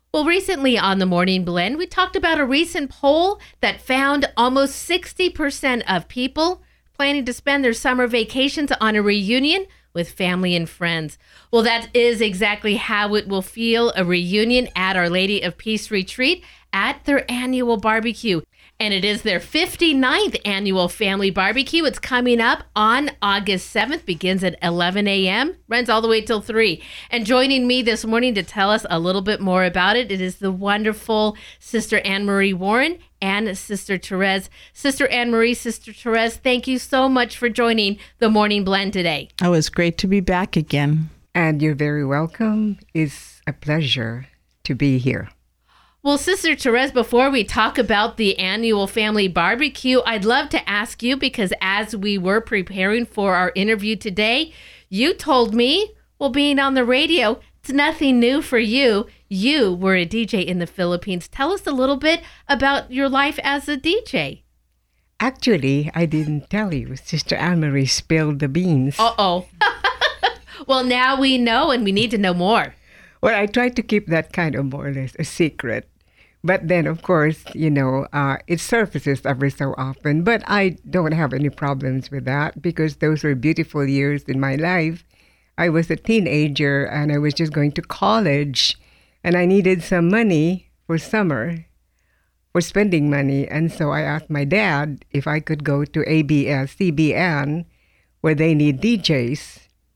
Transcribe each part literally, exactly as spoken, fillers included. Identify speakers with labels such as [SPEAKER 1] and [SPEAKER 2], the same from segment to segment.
[SPEAKER 1] Well, recently on the Morning Blend, we talked about a recent poll that found almost sixty percent of people planning to spend their summer vacations on a reunion with family and friends. Well, that is exactly how it will feel, a reunion at Our Lady of Peace Retreat at their annual barbecue. And it is their fifty-ninth annual family barbecue. It's coming up on August seventh, begins at eleven a.m., runs all the way till three. And joining me this morning to tell us a little bit more about it, it is the wonderful Sister Anne Marie Warren and Sister Therese. Sister Anne Marie, Sister Therese, thank you so much for joining the Morning Blend today.
[SPEAKER 2] Oh, it's great to be back again.
[SPEAKER 3] And you're very welcome. It's a pleasure to be here.
[SPEAKER 1] Well, Sister Therese, before we talk about the annual family barbecue, I'd love to ask you, because as we were preparing for our interview today, you told me, well, being on the radio, it's nothing new for you. You were a D J in the Philippines. Tell us a little bit about your life as a D J.
[SPEAKER 3] Actually, I didn't tell you. Sister Anne-Marie spilled the beans.
[SPEAKER 1] Uh-oh. Well, now we know, and we need to know more.
[SPEAKER 3] Well, I tried to keep that kind of more or less a secret. But then, of course, you know, uh, it surfaces every so often. But I don't have any problems with that because those were beautiful years in my life. I was a teenager and I was just going to college and I needed some money for summer, for spending money. And so I asked my dad if I could go to A B S, C B N, where they need D Js,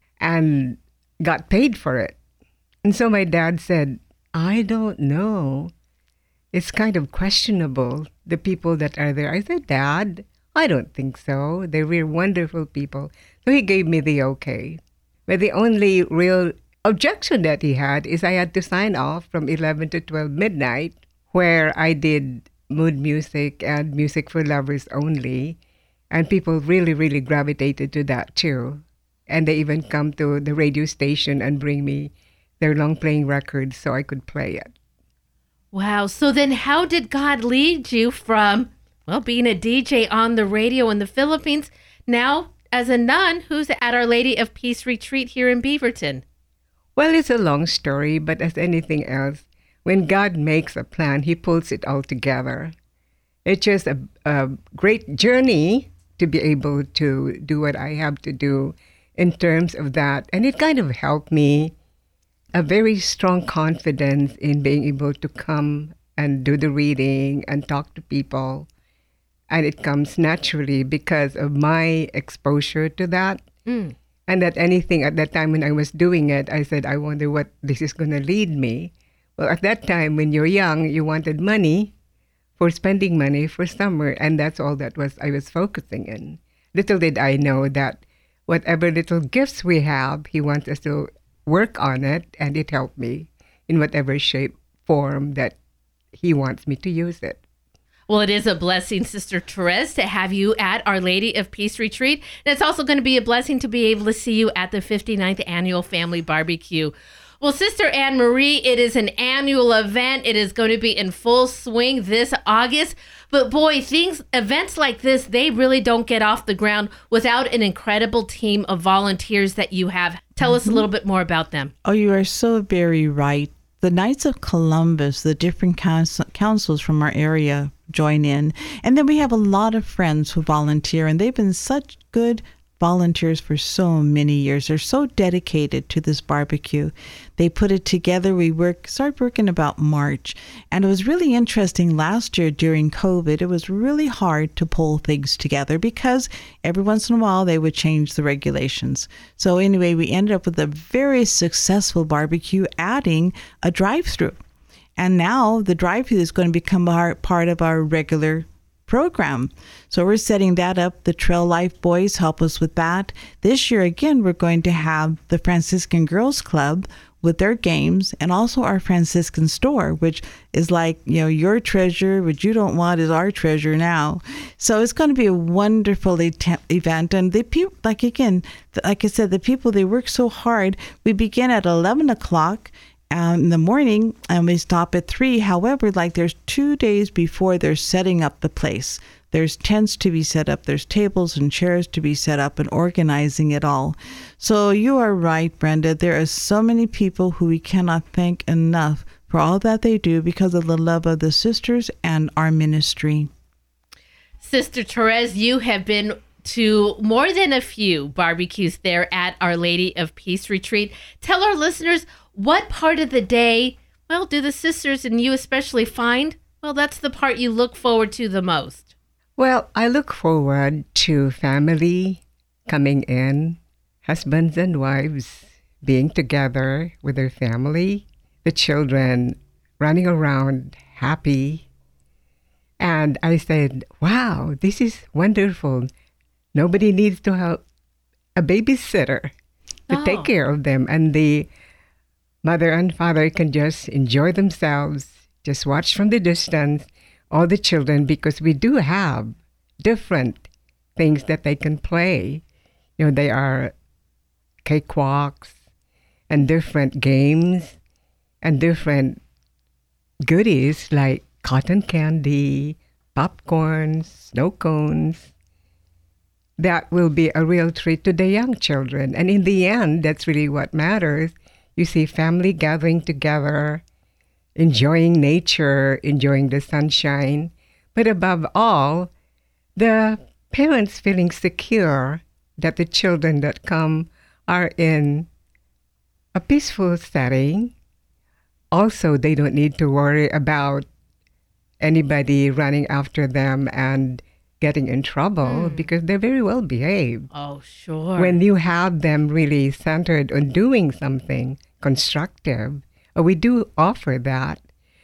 [SPEAKER 3] and got paid for it. And so my dad said, I don't know. It's kind of questionable, the people that are there. I said, Dad, I don't think so. They were wonderful people. So he gave me the okay. But the only real objection that he had is I had to sign off from eleven to twelve midnight, where I did mood music and music for lovers only. And people really, really gravitated to that too. And they even come to the radio station and bring me their long-playing records so I could play it.
[SPEAKER 1] Wow. So then how did God lead you from, well, being a D J on the radio in the Philippines, now as a nun who's at Our Lady of Peace Retreat here in Beaverton?
[SPEAKER 3] Well, it's a long story, but as anything else, when God makes a plan, he pulls it all together. It's just a, a great journey to be able to do what I have to do in terms of that. And it kind of helped me a very strong confidence in being able to come and do the reading and talk to people. And it comes naturally because of my exposure to that. Mm. And that anything at that time when I was doing it, I said, I wonder what this is going to lead me. Well, at that time, when you're young, you wanted money for spending money for summer. And that's all that was I was focusing in. Little did I know that whatever little gifts we have, he wants us to work on it, and it helped me in whatever shape, form that he wants me to use it.
[SPEAKER 1] Well, it is a blessing, Sister Therese, to have you at Our Lady of Peace Retreat. And it's also going to be a blessing to be able to see you at the fifty-ninth Annual Family Barbecue. Well, Sister Anne Marie, it is an annual event. It is going to be in full swing this August. But boy, things, events like this, they really don't get off the ground without an incredible team of volunteers that you have. Tell mm-hmm. us a little bit more about them.
[SPEAKER 2] Oh, you are so very right. The Knights of Columbus, the different council, councils from our area join in. And then we have a lot of friends who volunteer, and they've been such good volunteers for so many years. They're so dedicated to this barbecue. They put it together. We work, started working about March. And it was really interesting last year during COVID. It was really hard to pull things together because every once in a while they would change the regulations. So anyway, we ended up with a very successful barbecue, adding a drive-through. And now the drive-through is going to become our, part of our regular program. So we're setting that up. The Trail Life Boys help us with that. This year, again, we're going to have the Franciscan Girls Club with their games, and also our Franciscan store, which is like, you know, your treasure, what you don't want is our treasure now. So it's going to be a wonderful et- event. And the people, like again, like I said, the people, they work so hard. We begin at eleven o'clock Um, in the morning, and we stop at three. However, like there's two days before they're setting up the place. There's tents to be set up. There's tables and chairs to be set up and organizing it all. So you are right, Brenda. There are so many people who we cannot thank enough for all that they do because of the love of the sisters and our ministry.
[SPEAKER 1] Sister Therese, you have been to more than a few barbecues there at Our Lady of Peace Retreat. Tell our listeners, what part of the day, well, do the sisters and you especially find, well, that's the part you look forward to the most?
[SPEAKER 3] Well, I look forward to family coming in, husbands and wives being together with their family, the children running around happy. And I said, wow, this is wonderful. Nobody needs to have a babysitter to
[SPEAKER 1] Oh.
[SPEAKER 3] take care of them. And the mother and father can just enjoy themselves, just watch from the distance, all the children, because we do have different things that they can play. You know, they are cakewalks and different games and different goodies like cotton candy, popcorn, snow cones. That will be a real treat to the young children. And in the end, that's really what matters. You see family gathering together, enjoying nature, enjoying the sunshine. But above all, the parents feeling secure that the children that come are in a peaceful setting. Also, they don't need to worry about anybody running after them and getting in trouble
[SPEAKER 1] Mm.
[SPEAKER 3] because they're very well behaved.
[SPEAKER 1] Oh, sure.
[SPEAKER 3] When you have them really centered on doing something constructive, uh, we do offer that.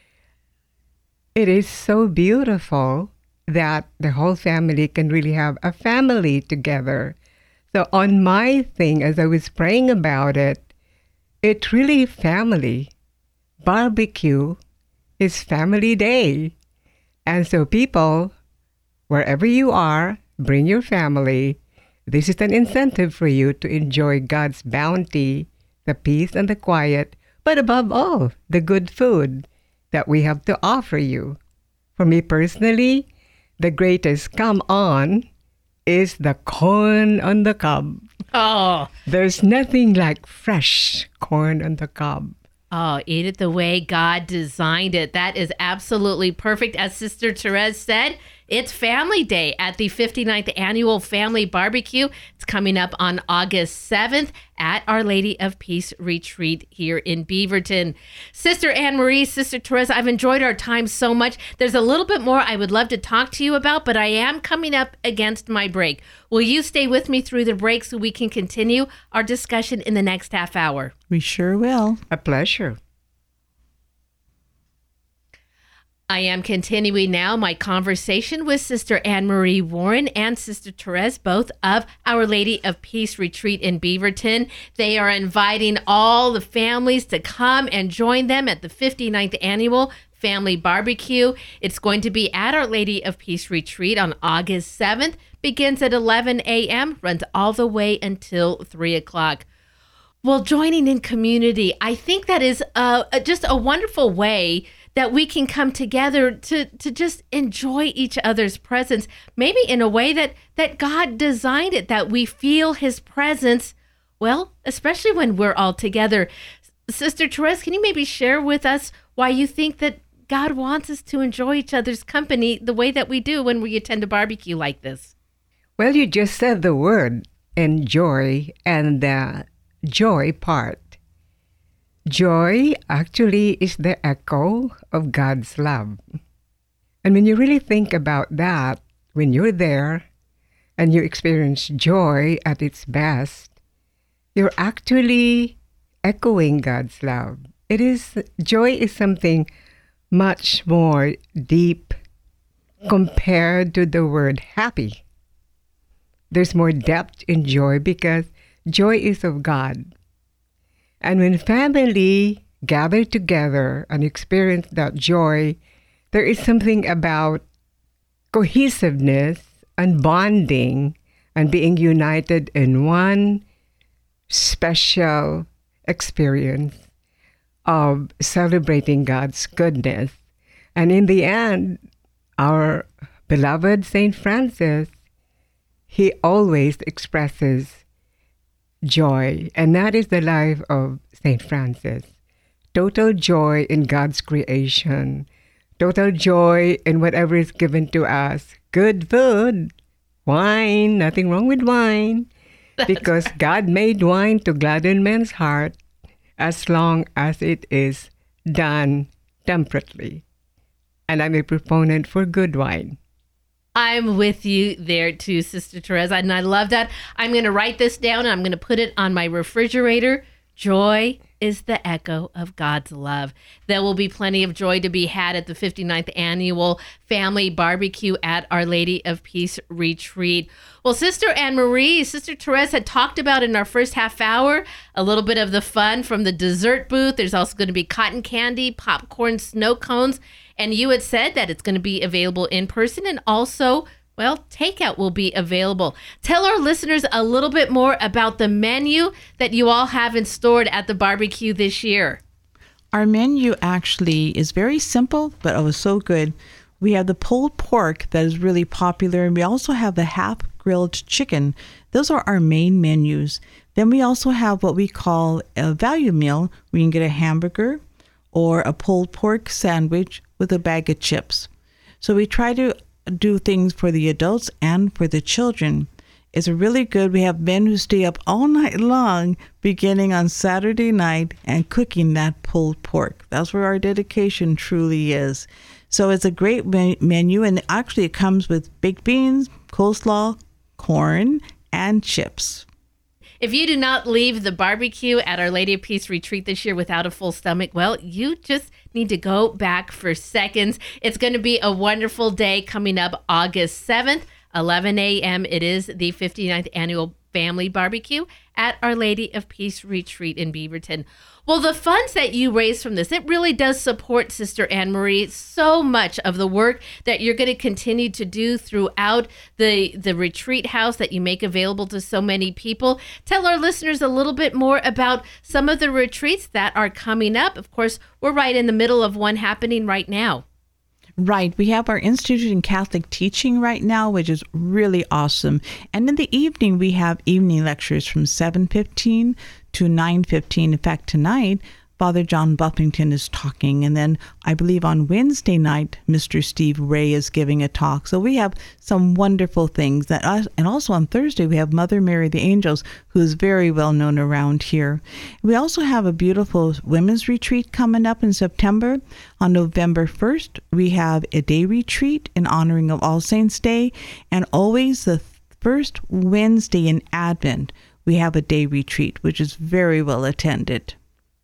[SPEAKER 3] It is so beautiful that the whole family can really have a family together. So on my thing, as I was praying about it, it's really family. Barbecue is family day. And so people, wherever you are, bring your family. This is an incentive for you to enjoy God's bounty, the peace and the quiet, but above all, the good food that we have to offer you. For me personally, the greatest come on is the corn on the cob.
[SPEAKER 1] Oh,
[SPEAKER 3] There's nothing like fresh corn on the cob.
[SPEAKER 1] oh, eat it the way God designed it. That is absolutely perfect. As Sister Therese said, it's Family Day at the fifty-ninth Annual Family Barbecue. It's coming up on August seventh at Our Lady of Peace Retreat here in Beaverton. Sister Anne Marie, Sister Therese, I've enjoyed our time so much. There's a little bit more I would love to talk to you about, but I am coming up against my break. Will you stay with me through the break so we can continue our discussion in the next half hour?
[SPEAKER 2] We sure will.
[SPEAKER 3] A pleasure.
[SPEAKER 1] I am continuing now my conversation with Sister Anne Marie Warren and Sister Therese, both of Our Lady of Peace Retreat in Beaverton. They are inviting all the families to come and join them at the fifty-ninth Annual Family Barbecue. It's going to be at Our Lady of Peace Retreat on August seventh, begins at eleven a.m., runs all the way until three o'clock. Well, joining in community, I think that is uh, just a wonderful way that we can come together to to just enjoy each other's presence, maybe in a way that that God designed it, that we feel his presence, well, especially when we're all together. Sister Therese, can you maybe share with us why you think that God wants us to enjoy each other's company the way that we do when we attend a barbecue like this?
[SPEAKER 3] Well, you just said the word enjoy and the joy part. Joy actually is the echo of God's love. And when you really think about that, when you're there and you experience joy at its best, you're actually echoing God's love. It is, joy is something much more deep compared to the word happy. There's more depth in joy because joy is of God. And when family gather together and experience that joy, there is something about cohesiveness and bonding and being united in one special experience of celebrating God's goodness. And in the end, our beloved Saint Francis, he always expresses joy, and that is the life of Saint Francis, total joy in God's creation, total joy in whatever is given to us. Good food, wine, nothing wrong with wine, because right. God made wine to gladden men's heart as long as it is done temperately. And I'm a proponent for good wine.
[SPEAKER 1] I'm with you there too, Sister Therese, and I love that. I'm going to write this down and I'm going to put it on my refrigerator. Joy is the echo of God's love. There will be plenty of joy to be had at the fifty-ninth Annual Family Barbecue at Our Lady of Peace Retreat. Well, Sister Anne Marie, Sister Therese had talked about in our first half hour a little bit of the fun from the dessert booth. There's also going to be cotton candy, popcorn, snow cones, and you had said that it's going to be available in person and also, well, takeout will be available. Tell our listeners a little bit more about the menu that you all have in store at the barbecue this year.
[SPEAKER 2] Our menu actually is very simple, but it was so good. We have the pulled pork that is really popular, and we also have the half-grilled chicken. Those are our main menus. Then we also have what we call a value meal, where you can get a hamburger or a pulled pork sandwich with a bag of chips. So we try to do things for the adults and for the children. It's really good. We have men who stay up all night long beginning on Saturday night and cooking that pulled pork. That's where our dedication truly is. So it's a great me- menu, and actually it comes with baked beans, coleslaw, corn, and chips.
[SPEAKER 1] If you do not leave the barbecue at Our Lady of Peace Retreat this year without a full stomach, well, you just need to go back for seconds. It's going to be a wonderful day coming up August seventh, eleven a.m. It is the fifty-ninth Annual Family Barbecue at Our Lady of Peace Retreat in Beaverton. Well, the funds that you raise from this, it really does support Sister Anne Marie. So much of the work that you're going to continue to do throughout the, the retreat house that you make available to so many people. Tell our listeners a little bit more about some of the retreats that are coming up. Of course, we're right in the middle of one happening right now.
[SPEAKER 2] Right. We have our Institute in Catholic Teaching right now, which is really awesome. And in the evening, we have evening lectures from seven fifteen to nine fifteen. In fact, tonight, Father John Buffington is talking. And then I believe on Wednesday night, Mister Steve Ray is giving a talk. So we have some wonderful things. That us, and also on Thursday, we have Mother Mary the Angels, who is very well known around here. We also have a beautiful women's retreat coming up in September. On November first, we have a day retreat in honoring of All Saints Day. And always the first Wednesday in Advent, we have a day retreat, which is very well attended.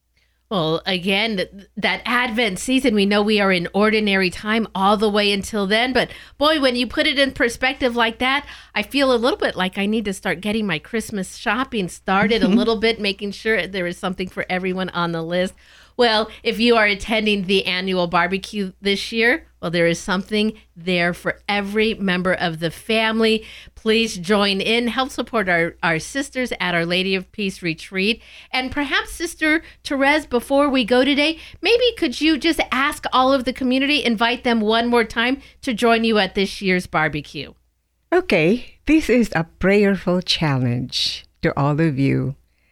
[SPEAKER 1] Well, again, that Advent season, we know we are in ordinary time all the way until then. But boy, when you put it in perspective like that, I feel a little bit like I need to start getting my Christmas shopping started a little bit, making sure there is something for everyone on the list. Well, if you are attending the annual barbecue this year, well, there is something there for every member of the family. Please join in, help support our, our sisters at Our Lady of Peace Retreat. And perhaps, Sister Therese, before we go today, maybe could you just ask all of the community, invite them one more time to join you at this year's barbecue?
[SPEAKER 3] Okay, this is a prayerful challenge to all of you.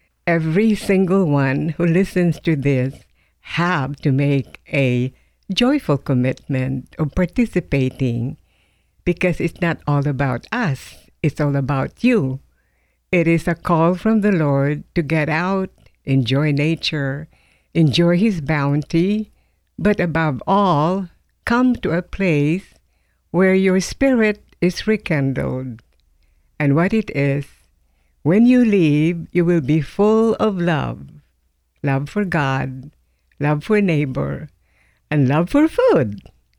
[SPEAKER 3] Every single one who listens to this have to make a joyful commitment of participating, because it's not all about us. It's all about you. It is a call from the Lord to get out, enjoy nature, enjoy His bounty, but above all, come to a place where your spirit is rekindled. And what it is, when you leave, you will be full of love. Love for God, love for neighbor, and love for food.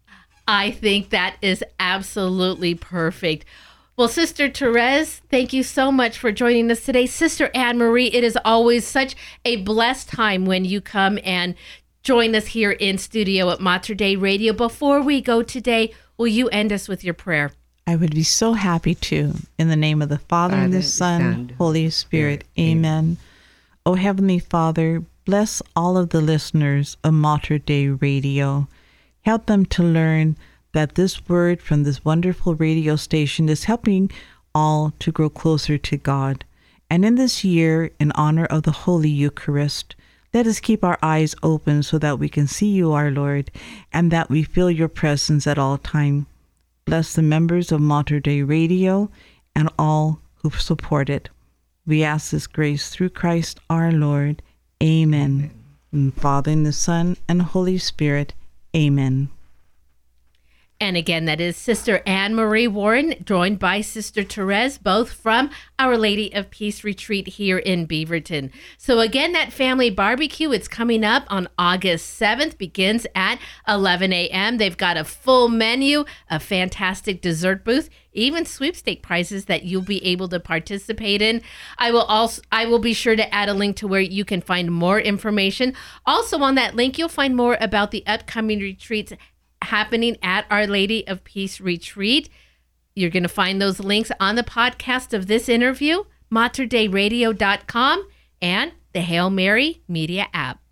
[SPEAKER 1] I think that is absolutely perfect. Well, Sister Therese, thank you so much for joining us today. Sister Anne Marie, it is always such a blessed time when you come and join us here in studio at Mater Dei Radio. Before we go today, will you end us with your prayer?
[SPEAKER 2] I would be so happy to. In the name of the Father, Father and the Son, and Holy Spirit. Spirit. Amen. O Heavenly Father, bless all of the listeners of Mater Dei Radio. Help them to learn that this word from this wonderful radio station is helping all to grow closer to God. And in this year, in honor of the Holy Eucharist, Let us keep our eyes open so that we can see you, our Lord, and that we feel your presence at all time. Bless the members of Mater Dei Radio and all who support it. We ask this grace through Christ our Lord. Amen. In the Father, and the Son, and the Holy Spirit. Amen.
[SPEAKER 1] And again, that is Sister Anne Marie Warren, joined by Sister Therese, both from Our Lady of Peace Retreat here in Beaverton. So again, that family barbecue, it's coming up on August seventh, begins at eleven a.m. They've got a full menu, a fantastic dessert booth, even sweepstake prizes that you'll be able to participate in. I will also I will be sure to add a link to where you can find more information. Also on that link, you'll find more about the upcoming retreats happening at Our Lady of Peace Retreat. You're going to find those links on the podcast of this interview, mater dei radio dot com, and the Hail Mary Media app.